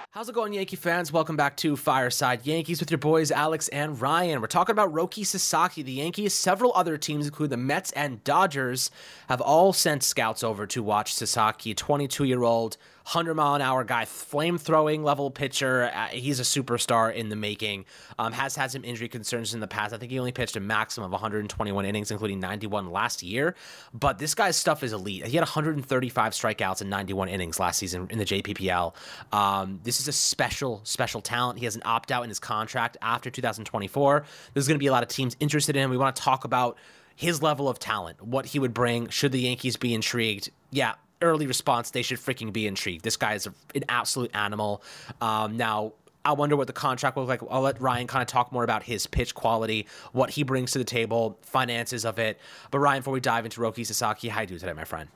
How's it going, Yankee fans? Welcome back to Fireside Yankees with your boys Alex and Ryan. We're talking about Roki Sasaki. The Yankees, several other teams, including the Mets and Dodgers, have all sent scouts over to watch Sasaki, 22-year-old, 100-mile-an-hour guy, flame-throwing level pitcher. He's a superstar in the making. Has had some injury concerns in the past. I think he only pitched a maximum of 121 innings, including 91 last year. But this guy's stuff is elite. He had 135 strikeouts and 91 innings last season in the JPPL. This is a special talent. He has an opt-out in his contract after 2024. There's going to be a lot of teams interested in him. We want to talk about his level of talent, what he would bring should the Yankees be intrigued. Yeah, early response, they should freaking be intrigued. This guy is an absolute animal. Now, I wonder what the contract will look like. I'll let Ryan kind of talk more about his pitch quality, what he brings to the table, finances of it. But Ryan, before we dive into Roki Sasaki, how you doing today, my friend?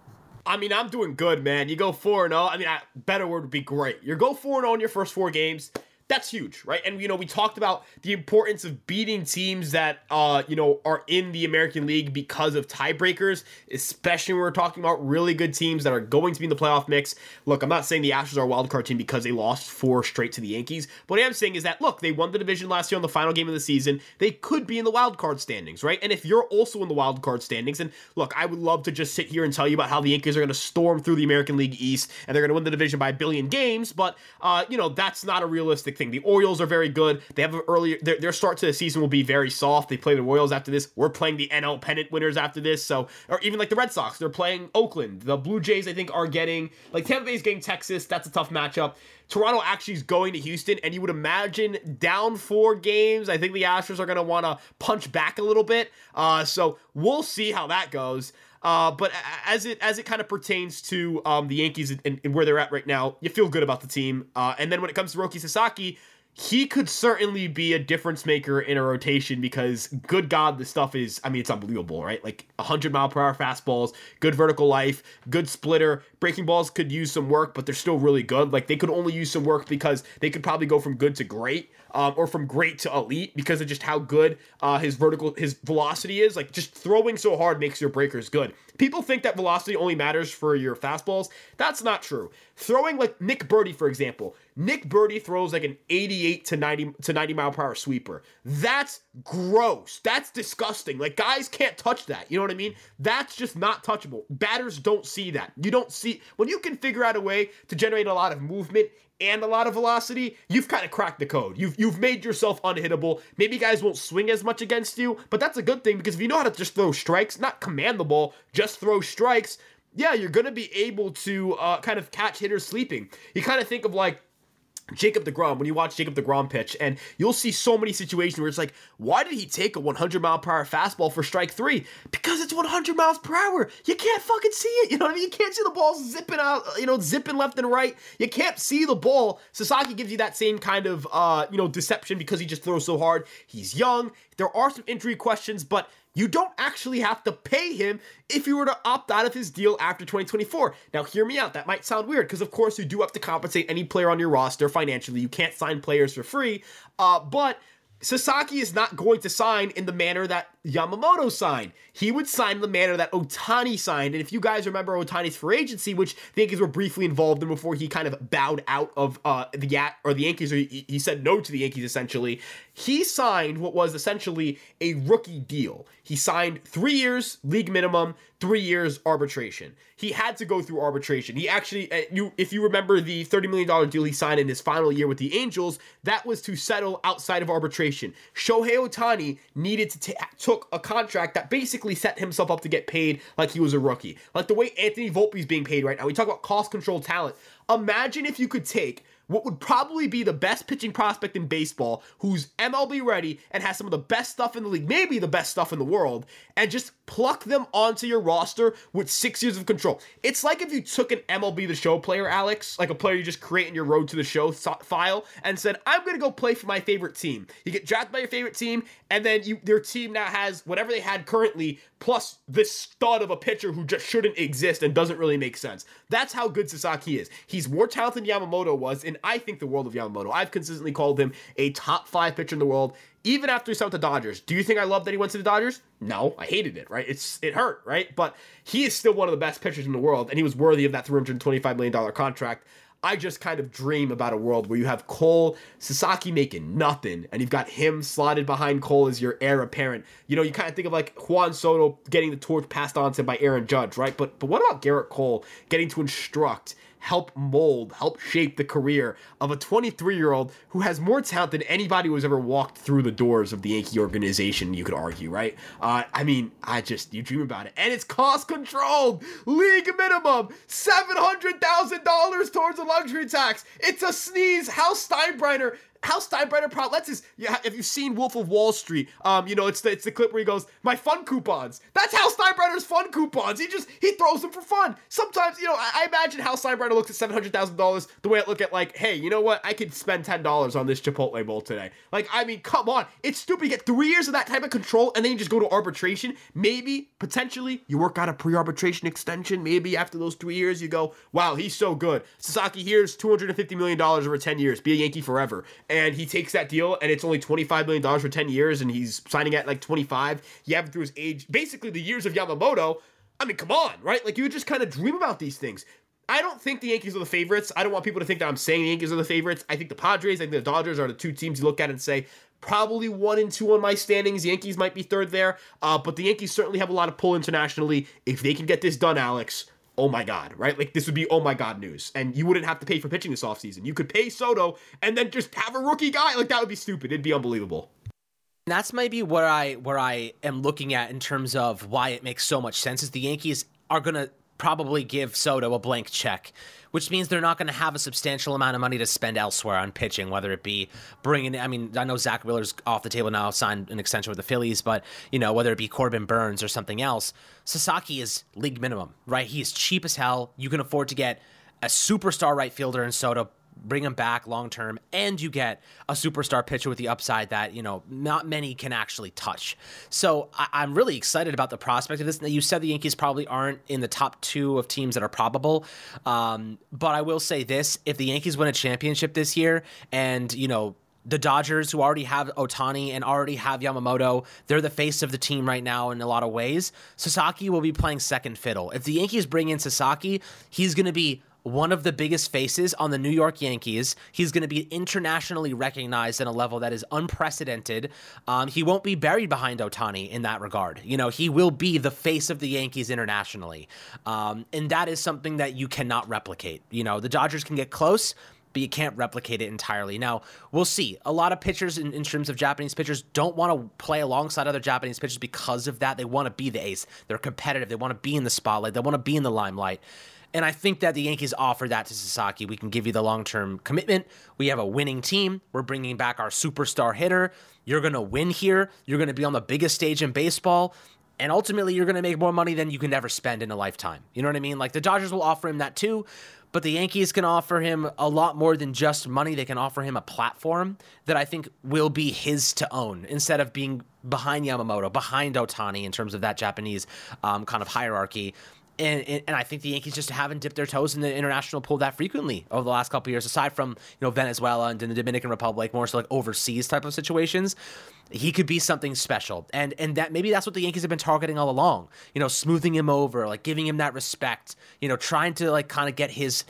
I mean, I'm doing good, man. You go 4-0. I mean, better word would be great. You go 4-0 in your first 4 games. That's huge, right? And, we talked about the importance of beating teams that, are in the American League because of tiebreakers, especially when we're talking about really good teams that are going to be in the playoff mix. Look, I'm not saying the Astros are a wildcard team because they lost 4 straight to the Yankees. But what I am saying is that, look, they won the division last year on the final game of the season. They could be in the wildcard standings, right? And if you're also in the wildcard standings, and look, I would love to just sit here and tell you about how the Yankees are going to storm through the American League East and they're going to win the division by 1 billion games, but, that's not a realistic thing. The Orioles are very good. They have their start to the season will be very soft. They play the Royals after this. We're playing the NL pennant winners after this. Or even like the Red Sox, they're playing Oakland. The Blue Jays, I think, are getting, Tampa Bay's getting Texas. That's a tough matchup. Toronto actually is going to Houston, and you would imagine down 4 games, I think the Astros are going to want to punch back a little bit. So we'll see how that goes. But as it kind of pertains to the Yankees and where they're at right now, you feel good about the team. And then when it comes to Roki Sasaki, he could certainly be a difference maker in a rotation because, good God, the stuff is, it's unbelievable, right? 100-mile-per-hour fastballs, good vertical life, good splitter. Breaking balls could use some work, but they're still really good. They could only use some work because they could probably go from good to great, or from great to elite because of just how good his velocity is. Just throwing so hard makes your breakers good. People think that velocity only matters for your fastballs. That's not true. Throwing Nick Burdi, for example. Nick Burdi throws an 88 to 90 mile per hour sweeper. That's gross. That's disgusting. Guys can't touch that. You know what I mean? That's just not touchable. Batters don't see that. You don't see, when you can figure out a way to generate a lot of movement and a lot of velocity, you've kind of cracked the code. You've made yourself unhittable. Maybe guys won't swing as much against you, but that's a good thing because if you know how to just throw strikes, not command the ball, just throw strikes, yeah, you're going to be able to kind of catch hitters sleeping. You kind of think of Jacob deGrom, when you watch Jacob deGrom pitch, and you'll see so many situations where it's why did he take a 100-mile-per-hour fastball for strike 3? Because it's 100 miles per hour. You can't fucking see it. You know what I mean? You can't see the ball zipping out, zipping left and right. You can't see the ball. Sasaki gives you that same kind of, deception because he just throws so hard. He's young. There are some injury questions, but you don't actually have to pay him if you were to opt out of his deal after 2024. Now, hear me out. That might sound weird because, of course, you do have to compensate any player on your roster financially. You can't sign players for free, but Sasaki is not going to sign in the manner that Yamamoto signed. He would sign in the manner that Ohtani signed. And if you guys remember Ohtani's free agency, which the Yankees were briefly involved in before he kind of bowed out of the Yankees, or he said no to the Yankees essentially, he signed what was essentially a rookie deal. He signed 3 years, league minimum, 3 years arbitration. He had to go through arbitration. He actually, if you remember the $30 million deal he signed in his final year with the Angels, that was to settle outside of arbitration. Shohei Ohtani needed to took a contract that basically set himself up to get paid like he was a rookie. Like the way Anthony Volpe is being paid right now. We talk about cost control talent. Imagine if you could take what would probably be the best pitching prospect in baseball, who's MLB ready and has some of the best stuff in the league, maybe the best stuff in the world, and just pluck them onto your roster with 6 years of control. It's like if you took an MLB The Show player, Alex, like a player you just create in your Road to the Show file, and said, I'm going to go play for my favorite team. You get drafted by your favorite team, and then their team now has whatever they had currently, plus this stud of a pitcher who just shouldn't exist and doesn't really make sense. That's how good Sasaki is. He's more talented than Yamamoto was, and I think the world of Yamamoto. I've consistently called him a top 5 pitcher in the world, even after he signed with the Dodgers. Do you think I love that he went to the Dodgers? No, I hated it, right? It hurt, right? But he is still one of the best pitchers in the world, and he was worthy of that $325 million contract. I just kind of dream about a world where you have Cole, Sasaki making nothing, and you've got him slotted behind Cole as your heir apparent. You know, you kind of think of like Juan Soto getting the torch passed on to him by Aaron Judge, right? But what about Garrett Cole getting to instruct, help mold, help shape the career of a 23-year-old who has more talent than anybody who's ever walked through the doors of the Yankee organization, you could argue, right? You dream about it. And it's cost controlled. League minimum, $700,000 towards a luxury tax. It's a sneeze. House Steinbrenner probably, if you've seen Wolf of Wall Street, it's the clip where he goes, my fun coupons. That's Hal Steinbrenner's fun coupons. He throws them for fun. Sometimes, I imagine Hal Steinbrenner looks at $700,000 the way I look at like, hey, you know what? I could spend $10 on this Chipotle bowl today. Come on. It's stupid. You get 3 years of that type of control and then you just go to arbitration. Maybe, potentially, you work out a pre-arbitration extension. Maybe after those 3 years, you go, wow, he's so good. Sasaki, here's $250 million over 10 years. Be a Yankee forever. And he takes that deal, and it's only $25 million for 10 years, and he's signing at like 25. You have him through his age, basically the years of Yamamoto. I mean, come on, right? Like, you just kind of dream about these things. I don't think the Yankees are the favorites. I don't want people to think that I'm saying the Yankees are the favorites. I think the Padres, I think the Dodgers are the two teams you look at and say, probably 1 and 2 on my standings. The Yankees might be third there, but the Yankees certainly have a lot of pull internationally. If they can get this done, Alex, oh my God, right? Like, this would be oh my God news. And you wouldn't have to pay for pitching this offseason. You could pay Soto and then just have a rookie guy. Like, that would be stupid. It'd be unbelievable. That's maybe where I am looking at in terms of why it makes so much sense is the Yankees are going to probably give Soto a blank check, which means they're not going to have a substantial amount of money to spend elsewhere on pitching, whether it be I know Zach Wheeler's off the table now, signed an extension with the Phillies, but, whether it be Corbin Burns or something else, Sasaki is league minimum, right? He's cheap as hell. You can afford to get a superstar right fielder in Soto, bring him back long term, and you get a superstar pitcher with the upside that, not many can actually touch. So I'm really excited about the prospect of this. Now, you said the Yankees probably aren't in the top 2 of teams that are probable. But I will say this, if the Yankees win a championship this year and, the Dodgers, who already have Ohtani and already have Yamamoto, they're the face of the team right now in a lot of ways. Sasaki will be playing second fiddle. If the Yankees bring in Sasaki, he's going to be one of the biggest faces on the New York Yankees. He's going to be internationally recognized at a level that is unprecedented. He won't be buried behind Ohtani in that regard. He will be the face of the Yankees internationally. And that is something that you cannot replicate. The Dodgers can get close, but you can't replicate it entirely. Now, we'll see. A lot of pitchers in terms of Japanese pitchers don't want to play alongside other Japanese pitchers because of that. They want to be the ace. They're competitive. They want to be in the spotlight. They want to be in the limelight. And I think that the Yankees offer that to Sasaki. We can give you the long-term commitment. We have a winning team. We're bringing back our superstar hitter. You're going to win here. You're going to be on the biggest stage in baseball. And ultimately, you're going to make more money than you can ever spend in a lifetime. You know what I mean? Like, the Dodgers will offer him that too, but the Yankees can offer him a lot more than just money. They can offer him a platform that I think will be his to own instead of being behind Yamamoto, behind Ohtani in terms of that Japanese kind of hierarchy. And I think the Yankees just haven't dipped their toes in the international pool that frequently over the last couple of years, aside from Venezuela and the Dominican Republic, more so like overseas type of situations. He could be something special, and that maybe that's what the Yankees have been targeting all along. Smoothing him over, like giving him that respect. Trying to like kind of get his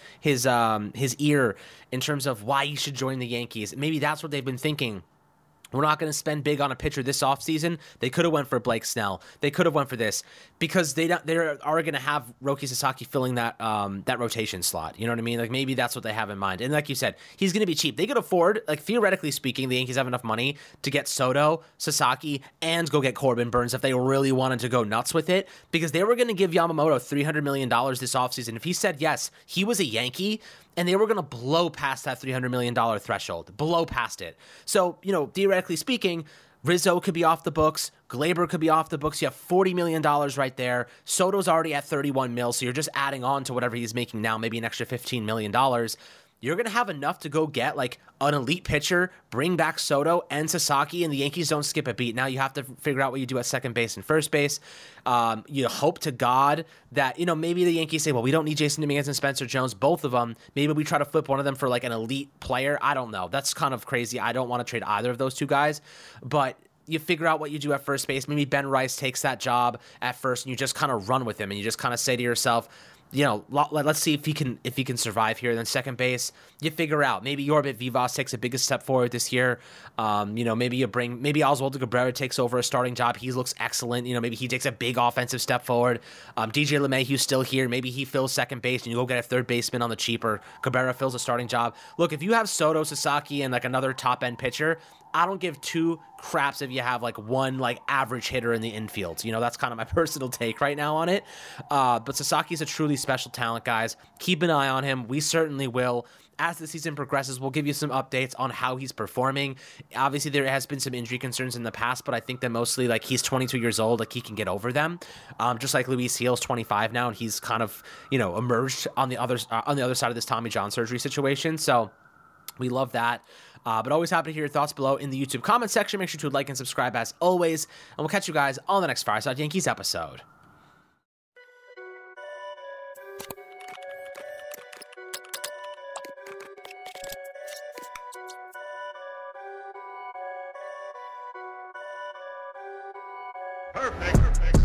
ear in terms of why he should join the Yankees. Maybe that's what they've been thinking. We're not going to spend big on a pitcher this offseason. They could have went for Blake Snell. They could have went for this because they are going to have Roki Sasaki filling that rotation slot. You know what I mean? Like, maybe that's what they have in mind. And like you said, he's going to be cheap. They could afford, like, theoretically speaking, the Yankees have enough money to get Soto, Sasaki, and go get Corbin Burns if they really wanted to go nuts with it, because they were going to give Yamamoto $300 million this offseason. If he said yes, he was a Yankee, and they were going to blow past that $300 million threshold, blow past it. So, theoretically speaking, Rizzo could be off the books. Glaber could be off the books. You have $40 million right there. Soto's already at $31 million, so you're just adding on to whatever he's making now, maybe an extra $15 million. You're going to have enough to go get like an elite pitcher, bring back Soto and Sasaki, and the Yankees don't skip a beat. Now you have to figure out what you do at second base and first base. You hope to God that, maybe the Yankees say, well, we don't need Jason Dominguez and Spencer Jones, both of them. Maybe we try to flip one of them for like an elite player. I don't know. That's kind of crazy. I don't want to trade either of those two guys, but you figure out what you do at first base. Maybe Ben Rice takes that job at first and you just kind of run with him and you just kind of say to yourself, let's see if he can survive here. Then second base, you figure out maybe Yorbit Vivas takes a biggest step forward this year. Maybe Oswaldo Cabrera takes over a starting job. He looks excellent. Maybe he takes a big offensive step forward. DJ LeMahieu's still here. Maybe he fills second base and you go get a third baseman on the cheaper. Cabrera fills a starting job. Look, if you have Soto, Sasaki, and like another top end pitcher, I don't give two craps if you have like one like average hitter in the infield. That's kind of my personal take right now on it. But Sasaki's a truly special talent, guys. Keep an eye on him. We certainly will. As the season progresses, we'll give you some updates on how he's performing. Obviously, there has been some injury concerns in the past, but I think that mostly like he's 22 years old, like he can get over them. Just like Luis Gil's 25 now, and he's kind of emerged on the other side of this Tommy John surgery situation. So we love that. But always happy to hear your thoughts below in the YouTube comment section. Make sure to like and subscribe as always. And we'll catch you guys on the next Fireside Yankees episode. Perfect.